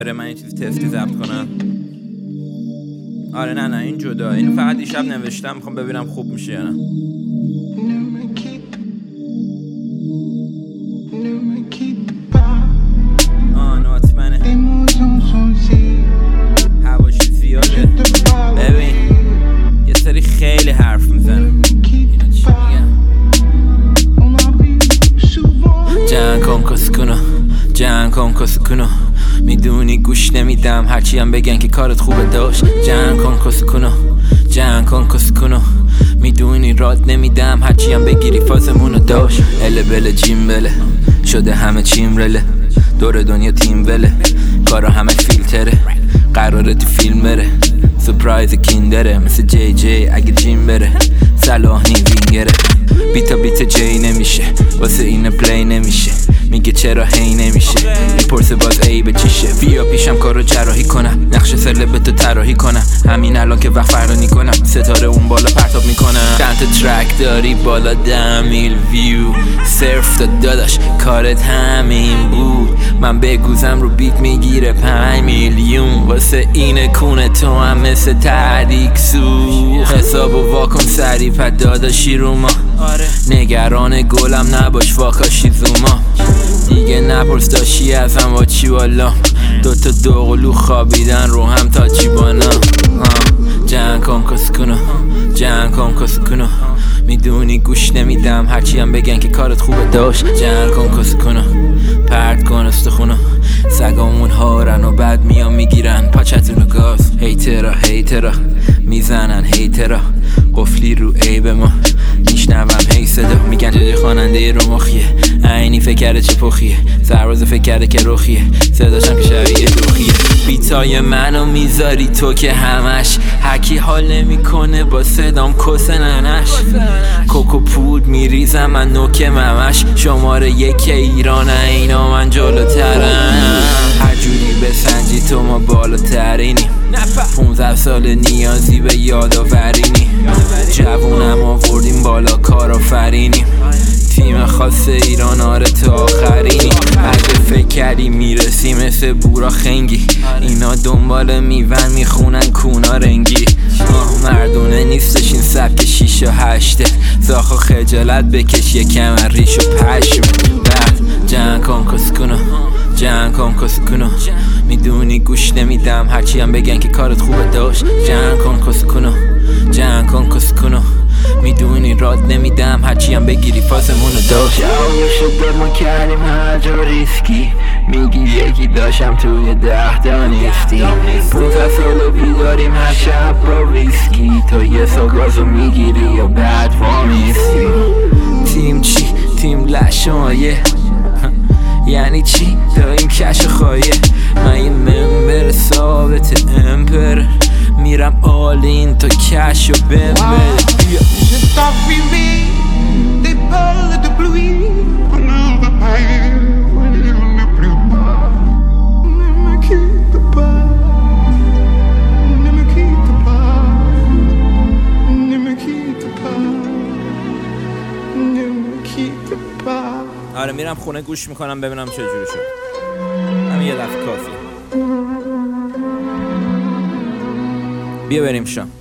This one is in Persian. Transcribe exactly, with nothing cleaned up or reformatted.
آره من این چیز تستی ضبط کنم. آره نه نه این جدا، این فقط دیشب نوشتم، میخوام ببینم خوب میشه یا نه. آه ناطمنه، هواشی زیاده. ببین یه سری خیلی حرف میزنم، اینا چی میگن؟ جان کن کسکنو، جان کن کسکنو، میدونی گوش نمیدم هرچی هم بگن که کارت خوبه داشت. جان کن کسکنو، جان کن کسکنو، میدونی راد نمیدم هرچی هم بگیری فازمونو داشت. اله بله جیم بله شده همه چیم رله، دور دنیا تیم بله، کارا همه فیلتره، قراره تو فیلم بره، سپرایز کیندره مثل جی جی اگه جیم بره، صلاح نی وینگره، بیتا بیتا جی نمیشه واسه این پلی نمیشه، میگه چرا هی نمیشه، میپرسه باز ای به چیشه، بیا پیشم کارو جراحی کنم، نقش سلب تو طراحی کنم، همین الان که وقت فرانی کنم، ستاره اون بالا پرتاب میکنم. چند تا ترک داری بالا ده میل ویو، صرف تا داداش کارت همین بود، من بگوزم رو بیت میگیره پنج میلیون، واسه این کونه تو هم مثل تحریک سو، حسابو واکن سری پد داداشی رو ما، نگران گلم نباش واکاشی زوما، دیگه نپرس داشی ازم با چی والا، دوتا دوقلو خوابیدن رو هم تا چی بانا. جان کن کسکنو، جان کن کسکنو، میدونی گوش نمیدم هرچی هم بگن که کارت خوبه داشت. جان کن کسکنو، پرد کن استخونو، سگامون هارن و بعد میان میگیرن پاچتونو گاز، هیترا هیترا میزنن هیترا، قفلی رو عیب ما میشنوم هی صدا، میگن جدی خواننده رو مخیه، عینی فکر کرده چه پخیه، سرباز فکر کرده که رخیه، صداشم که شبیه دوخیه، بیتای منو میذاری تو که همش حکی حال نمیکنه با صدام کس ننش، کوکو پود میریزم من نوک ممش، شماره یک ایران اینا من جلوترم، هر جوری بسنجی تو ما بالاترینیم، پونزده سال نیازی به یادآورینی، جوونم آوردیم بالا کارآفرینیم، تیم خاص ایران آره تو آخرینی، اگه فکر کردی میرسی مثل بورا خنگی، اینا دنبال میون میخونن کونا رنگی، مردونه نیستش این سبک شیش و هشته، زاخ و خجالت بکش یکم ریش و پشم، بعد جان کن کسکنو، جان کن کسکنو، میدونی گوش نمیدم هرچی هم بگن که کارت خوبه داشت. جان کن کسکنو، جان کن کسکنو، میدونی راد نمیدم هرچی هم بگیری فازمونو داشت. جواب شده ما کردیم هر جا ریسکی، میگی یکی داشتم توی ده تا نیستی، پونزده سال بیداریم هر شب با ویسکی، تو یه سال گازو میگیری یا بعد وامیستی. تیم چی؟ تیم لشمایه یعنی چی؟ داریم کش خواهیه، من یه ممبر ثابت امپر، میرم آلین تا کش و بمبر. Je t'en filmé des balles de pluie, on ne veut pas, on ne plus pas, ne me quitte pas, ne me quitte pas, ne me quitte pas, ne me quitte pas. آره میرم خونه گوش میکنم ببینم چه جوری شد، همین یه دفعه کافیه. بیا بریم شام.